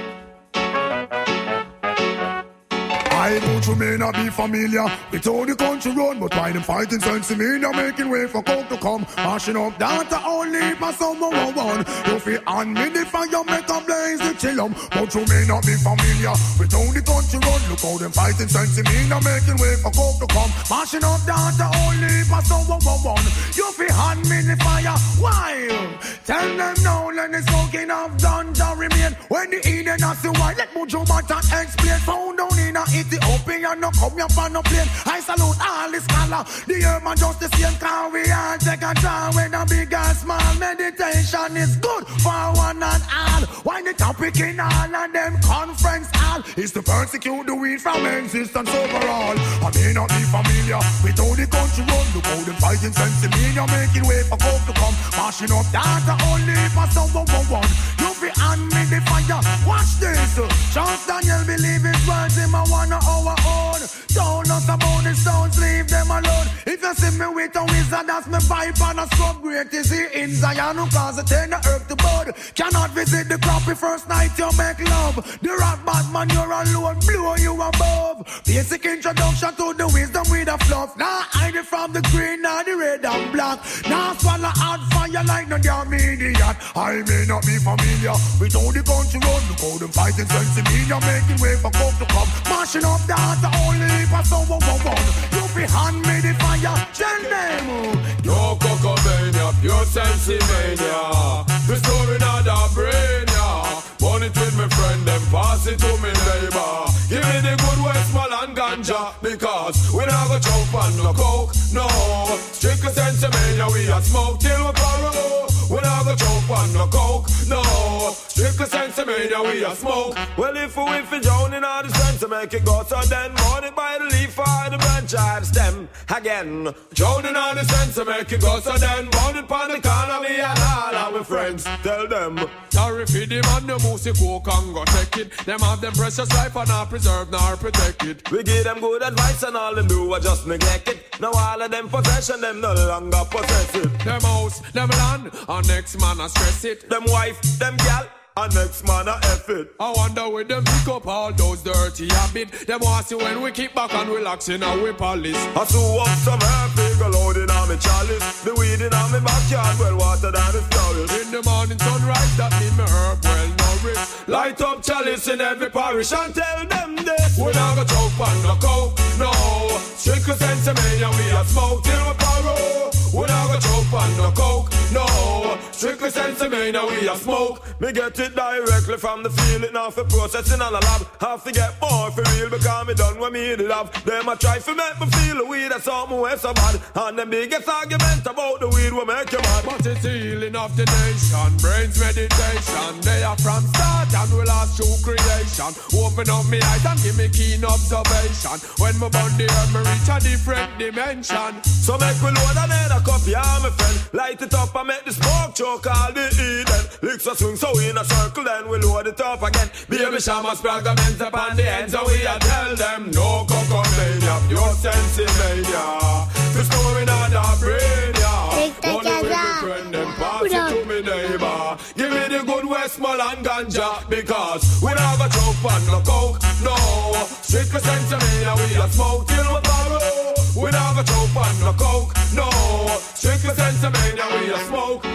I know you may not be familiar with how the country run, but why them fighting sense in me, they're making way for coke to come. Mashing up data only for someone one. You feel on me the fire, make a blaze the chillum. But you may not be familiar with how the country run. Look how them fighting sense in me, they're making way for coke to come. Mashing up data only for someone one. You feel on me the fire, why? Tell them now, let the smoking of ganja remain. When the Eden has the white, let Mojo Mata explain. Found down in a Ethiopian, no come here for no plane. I salute all the scholar. The human just the same car. We all take a draw when a big and small. Meditation is good for one and all. Why the topic in all of them conference hall is to persecute the weed from existence overall. I may not be familiar with how the country run. Look how them fighting sense in me. You're making way for coke to come. Mashing up data only for someone one. You be on me the fire. Watch this. Charles Daniel believe his words in my one our own. Don't us about the stones, leave them alone. If you see me with a wizard, that's me vibe and a scrub. Great is he in Zion who cause it turn the earth to bud. Cannot visit the crappy first night you make love. The rock bad man you're alone, blow you above. Basic introduction to the wisdom with a fluff. Now hide it from the green, now the red and black. Now swallow hot fire like no damn idiot. I may not be familiar with how the country run. Look how them fighting sense in me, you're making way for coke to come. Mashing up data only for someone one. You be hand me the fire, tell them. No cocomania, pure sensimania. The story not a brain, yeah. Burn it with my friend, then pass it to me neighbor. Give me the good Westmoreland ganja, because we not go choke on no coke, no. Strictly sensimania, we a smoke till we borrow. We not go choke on no coke, no. Strictly sensimania, we a smoke. Well, if we drown in all the sense to make it go, so then burn it by the leaf or the branch or the stem. Again, drown in all the sense to make it go, so then burn it by the corner, me and all our friends. Tell them, sorry for the man, the moosey coke and go take it. Them have them precious life and not preserve nor protect it. We give them good advice and all them do are just neglect it. Now all of them possession, them no longer possess it. Them house, them land, and next man a stress it. Them wife, them gal, and next man a F it. I wonder where them pick up all those dirty habits. Them want see when we keep back and relax in our palace. I sew up some hair, figure loaded on me chalice. The weed in on me backyard, well watered and it's flowers. In the morning sunrise, that mean me herb well nourished. Light up chalice in every parish and tell them this. We not go choke on no coke, no. Strictly sensimania, we a smoke till we borrow. We not go choke on no coke, no. Strictly sensimania, we a smoke. Me get it directly from the field, it now for processing on the lab. Have to get more for real because me done what me did have. Them a try to make me feel the weed that's something way so bad. And the biggest argument about the weed will make you mad. But it's healing of the nation, brains meditation. They are from start and we last through creation. Open up me eyes and give me keen observation. When my body earth me reach a different dimension. So make we load another cup, yeah my friend. Light it up and make the smoke choke all the Eden. Licks a swing so in a circle then we load it up again. Baby shamas fragments upon the ends so we a tell them no cocomania, pure sensimania. The story not a brain, yeah. Only with me friend them pass it to me neighbor. Give me the good Westmoreland ganja because we not go choke on no coke, no. Strictly sensimania, we a smoke till we borrow. We not go choke on no coke, no. Strictly sensimania, we a smoke.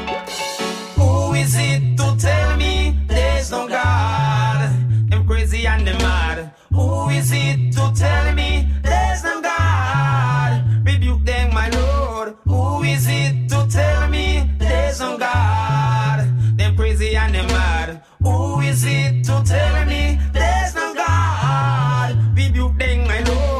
Who is it to tell me there's no God? I'm crazy and I'm mad. Who is it to tell me there's no God? Rebuke them, my Lord. Who is it to tell me there's no God? Them crazy and them mad. Who is it to tell me there's no God? Rebuke them, my Lord.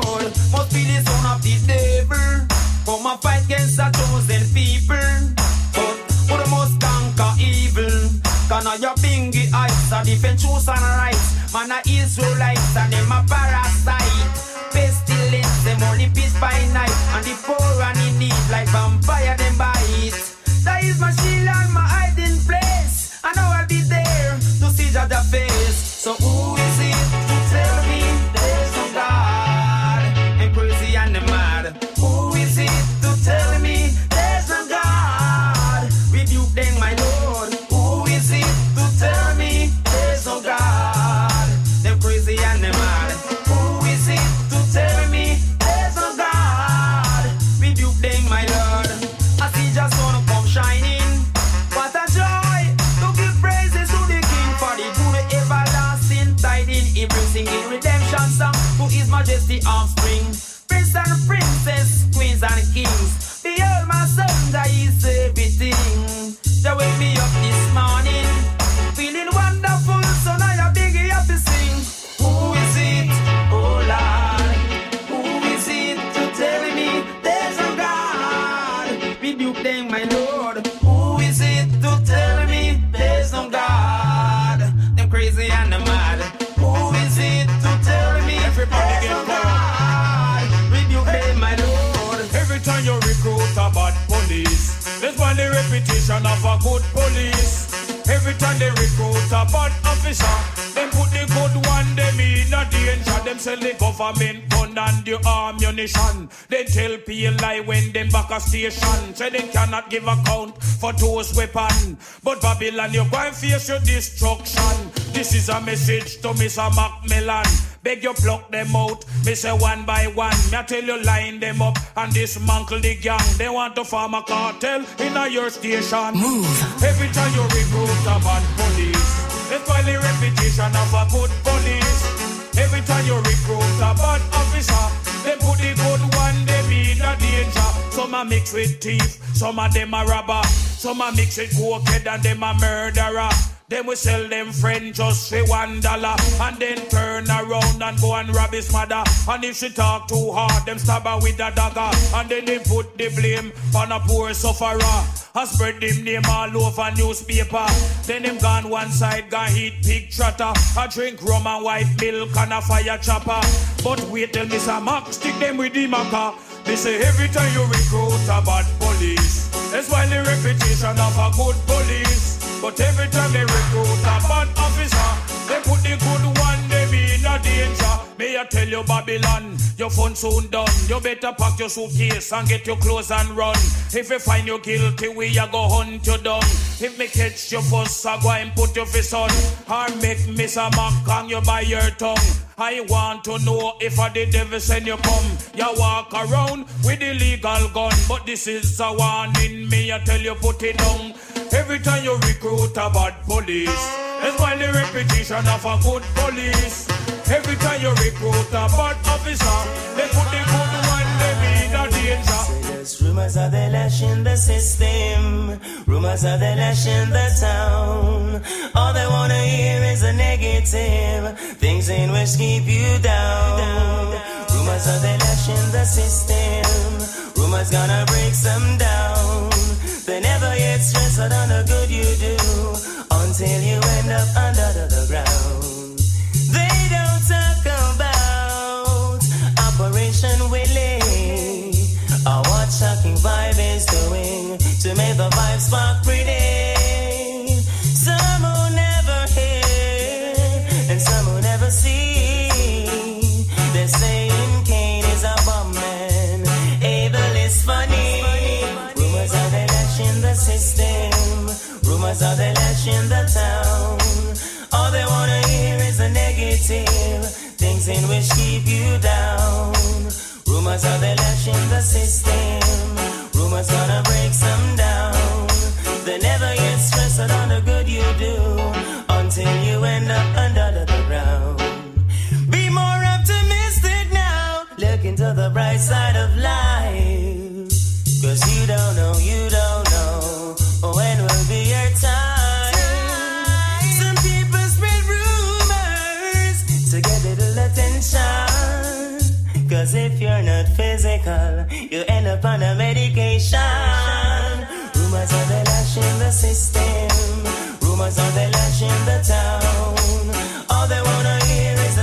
Israelites and them a parasite. Pestilence, them only peace by night. And the poor and in need like vampire them bite. That is my shield and my hiding place. I know I'll be there to see Jaja face. So who is it to tell me there's no God? I'm crazy and I'm mad. Who is it to tell me there's no God? Rebuke them, my Lord. Who is it to tell me there's no God? Them crazy and them mad. Who is it to tell me there's no God? Rebuke them, my Lord. I see just wanna come shining. What a joy to give praises to the King for the good everlasting tiding. Hebrew singing redemption song to His Majesty offspring. Prince and princess, queens and kings. Behold my son, that is everything. They wake me up this morning, feeling wonderful, so now you're big up to sing. Who is it, oh Lord? Who is it to tell me there's no God? Rebuke them, my Lord. Who is it to tell me there's no God? Them crazy and them mad. Who is it to tell me Everybody there's no get God? Rebuke them, my Lord. Every time you recruit a bad police, there's one the reputation of a good police. Every time they recruit a bad officer, them put the good one, them in a danger. Them sell the government gun and the ammunition. They tell PLI when them back a station. Say they cannot give account for those weapons. But Babylon, you go and face your destruction. This is a message to Mr. Macmillan. Beg you pluck them out, me say one by one. Me I tell you line them up and dismantle the gang. They want to form a cartel in a your station. Move. Every time you recruit a bad police, they spoil the reputation of a good police. Every time you recruit a bad officer, they put the good one, them in a danger. Some a mix with thief, some of them a robber. Some a mix with cokehead and them a murderer. Then we sell them friend just for $1 and then turn around and go and rob his mother. And if she talk too hard, them stab her with a dagger. And then they put the blame on a poor sufferer. I spread them name all over newspaper. Then them gone one side, gone eat pig trotter. I drink rum and white milk and a fire chopper. But wait till Mr. Mac stick them with the maca. They say every time you recruit a bad police, that's why the reputation of a good police. But every time they recruit a bad officer, they put the good one, them in a danger. May I tell you, Babylon, your fun soon done. You better pack your suitcase and get your clothes and run. If you find you guilty, we a go hunt you down. If me catch you first, I go and put your fist on. Or make Mr. Mac hang you by your tongue. I want to know if I the devil send you come. You walk around with illegal gun, but this is a warning. Me I tell you, put it down. Every time you recruit a bad police, that's why the reputation of a good police. Every time you recruit a bad officer, they put the good one, they in a danger. There's rumors of the lash in the system, rumors of the lash in the town. All they wanna hear is a negative, things in which keep you down. Rumors of the lash in the system, rumors gonna break some down. They never get stressed out on the good you do until you end up under the ground. They don't talk about Operation Willie or what Shocking Vibe is doing to make the vibe spark pretty. Some who never hear and some who never see. They're saying Cain is a bum man, Abel is funny. Rumors are the lash in the system, rumors are the lash in the town. All they wanna hear is a negative, things in which keep you down. Rumors are the lash in the system, rumors gonna break some down. They never get stressed out on the good you do until you end up under the ground. Be more optimistic now, look into the bright side of life. Cause you don't know when will be your time. Some people spread rumors to get little attention. Cause if you're not physical, you end up on a medication. Rumors are the lash in the system, rumors are the lash in the town. All they wanna hear is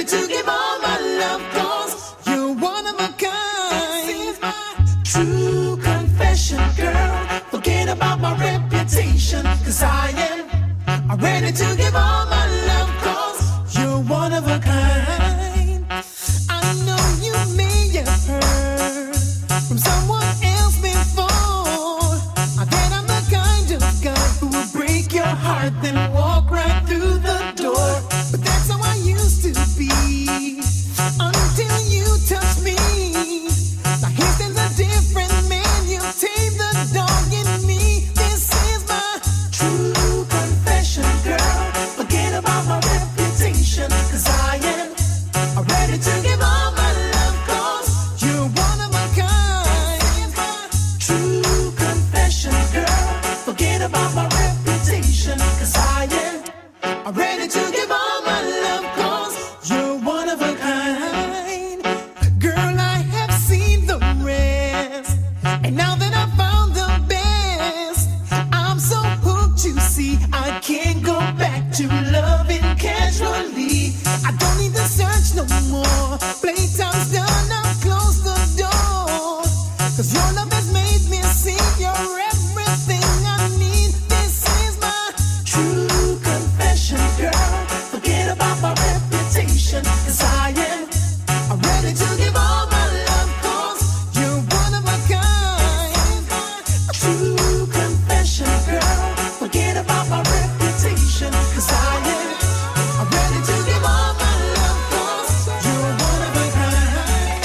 to give all my love, cause you're one of a kind. True confession, girl. Forget about my reputation, cause I'm ready to give all my love, cause you're one of a kind. I know you may have heard from someone else before that I'm the kind of guy who will break your heart then walk right through the door. But that's how I used to be until you touched me. Now here stands a different man. You tame the dog in me. This is my true confession, girl. Forget about my reputation, cause I am ready to give all my love, cause you're one of a kind. True confession, girl. Forget about my reputation, cause I am ready to give all my love, cause you're one of a kind. Girl, I have seen the rest, and now that I found the best, I'm so hooked, you see, I can't go back to loving casually. I don't need to search no more. Playtime's done, I'll close the door, cause your love has made me see you're everything I need. This is my true confession, girl. Forget about my reputation, cause I am ready to give all my love, cause you're one of a kind. True confession, girl. Forget about my reputation, cause I am ready to give all my love, cause you're one of a kind.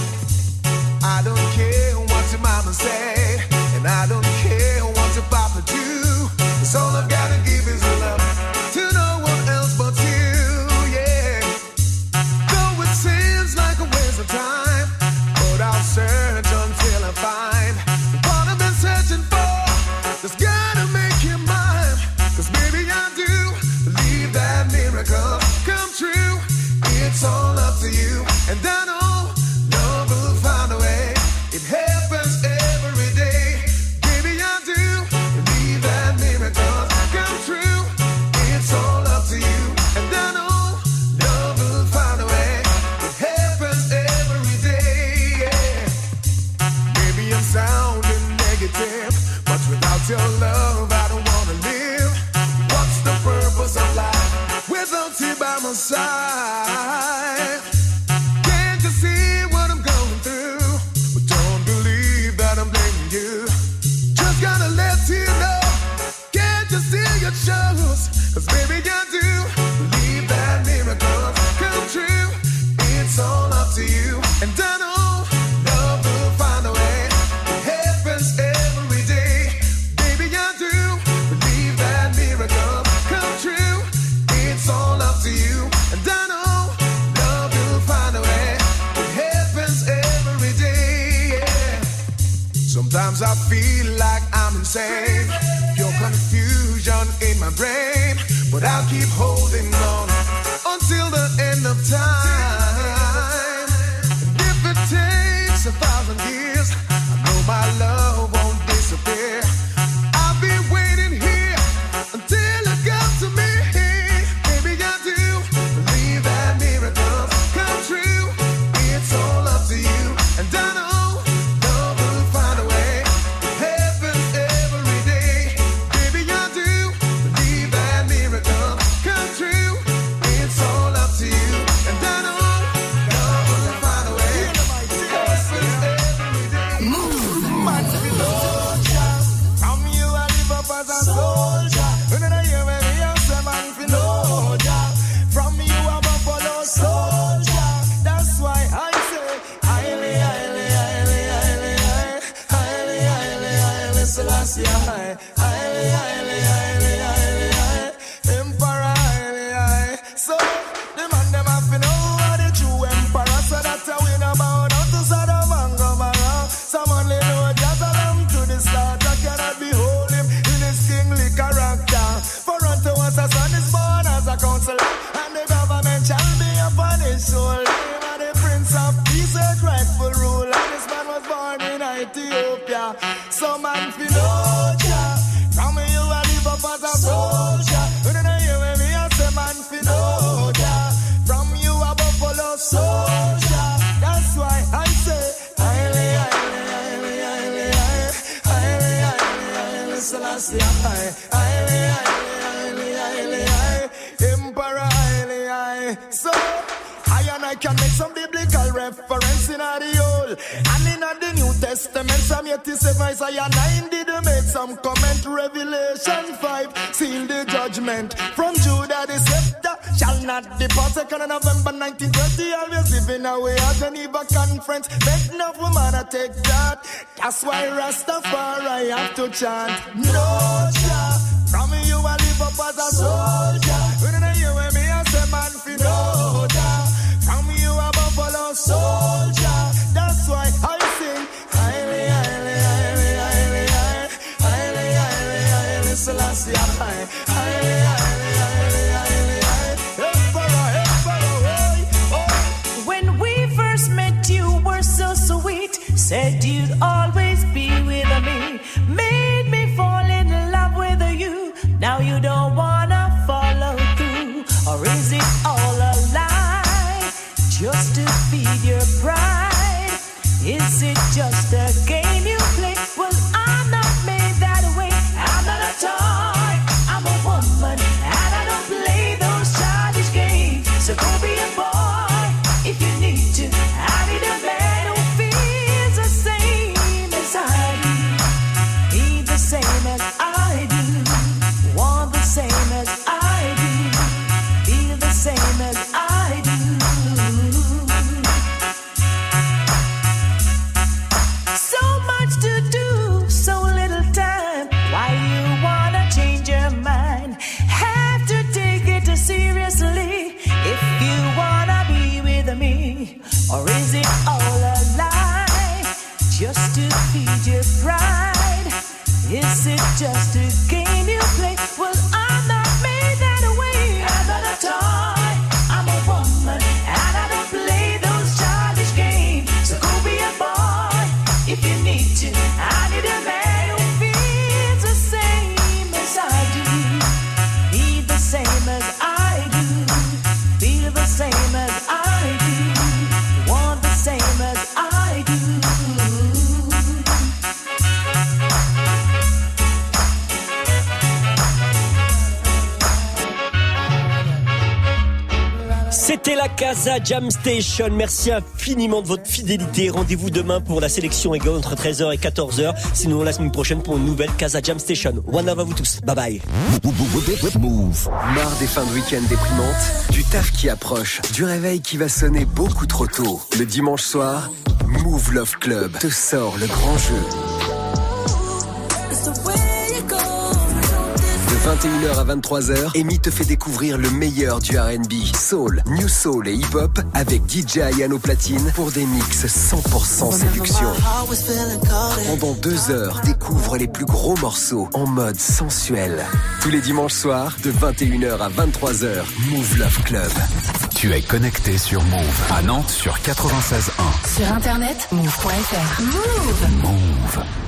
I don't care what your mama say, and I don't care what your papa do, cause all I've gotta give is love to no one else but you, yeah. Though it seems like a waste of time, but I'll search until I find what I've been searching for. Just gotta make you mine, cause baby I do believe that miracle come true. It's all up to you, and I know love will find a way. It happens every day. Baby I do believe that miracle come true. It's all up to you, and I know love will find a way. It happens every day, yeah. Maybe I'm sounding negative, but without your love I don't wanna live. What's the purpose of life without you by my side? Can't you see what I'm going through? But don't believe that I'm blaming you. Just gotta let you know. Can't you see your shows? Cause baby I do believe that miracles come true. It's all up to you, and I know love will find a way. It happens every day. Baby I do believe that miracles come true. It's all up to you, and I know love will find a way. It happens every day, yeah. Sometimes I feel like I'm insane, pure confusion in my brain, but I'll keep holding on until the end of time. And if it takes 1,000 years, I know my love won't disappear. I'll be waiting here until it comes to me. Baby I do believe that miracles come true. It's all up to you, and I know love will find a way. It happens every day. Baby I do believe that miracles come true. It's all up to you, and I know love will find a way. It happens every day. Move. Man, soldier, from you I live up as a soldier. When I hear me, I say man, if you know ya. From you I'm a follow soldier. That's why I say highly, highly, highly, highly, highly, highly, highly, Selassie, highly, highly, highly, highly, highly, Emperor, highly, high. So the man them have to know what the true emperor. So that's how we know about how to Sodom and Gomorrah. Some only know just them to the slaughter. Cannot behold him in his kingly character. For unto us a son is born as a counselor, and the government shall be upon his shoulder. Him are the Prince of Peace, earth rightful ruler. This man was born in Ethiopia. So man fi know ya. From you I live up Selassie, Emperor Haile. So I and I can make some biblical reference in the Old and in the New Testament. Psalm 87 Isaiah 9 did make some comment. Revelation 5 seal the judgment from Judah. The scepter shall not depart. 2nd of November 1920. Always living away at Geneva Conference. Make no woman to take that. That's why Rastafari have to chant. No Jah, from you I live up as a soldier. When I hear me I say man fi no Jah. From you a buffalo soldier. That's why I sing Haile, Haile, Haile, Haile, Haile, Haile, Haile, Selassie, Haile, Haile, Haile, Haile, Haile, Emperor, Emperor. When we first met, you were so sweet. Said you'd always be with me. Made me fall in love with you. Now you don't wanna follow through. Or is it all a lie? Just to feed your pride? Is it just a game you play? Well, I'm not made that way. I'm not a toy. I'm a woman, and I don't play those childish games. So go be a boy if you need to. I need a man who feels the same as I do. Need the same as I do. Want the same as I do. Feel the same as I do. So much to do, so little time. Why you wanna change your mind? Have to take it seriously if you wanna be with me. Or is it all a lie? Just to feed your pride? Is it just a game you play? Well, I'm not made that way. I'm not a toy. I'm a woman, and I don't play those childish games. So go be a boy if you need to. I need a man who feels the same as I do. Need the same as I do. Feel the same as I do. Want the same as I do. C'était la Casa Jam Station. Merci infiniment de votre fidélité. Rendez-vous demain pour la sélection Ego entre 13h et 14h. Sinon la semaine prochaine pour une nouvelle Casa Jam Station. One love à vous tous. Bye bye. Move. Marre des fins de week-end déprimantes, du taf qui approche, du réveil qui va sonner beaucoup trop tôt. Le dimanche soir, Move Love Club te sort le grand jeu. De 21h à 23h, Amy te fait découvrir le meilleur du R&B, soul, new soul et hip-hop avec DJ Ayano Platine pour des mix 100% séduction. Pendant 2 heures, découvre les plus gros morceaux en mode sensuel. Tous les dimanches soirs, de 21h à 23h, Move Love Club. Tu es connecté sur Move, à Nantes sur 96.1. Sur internet, move.fr. Move. Move.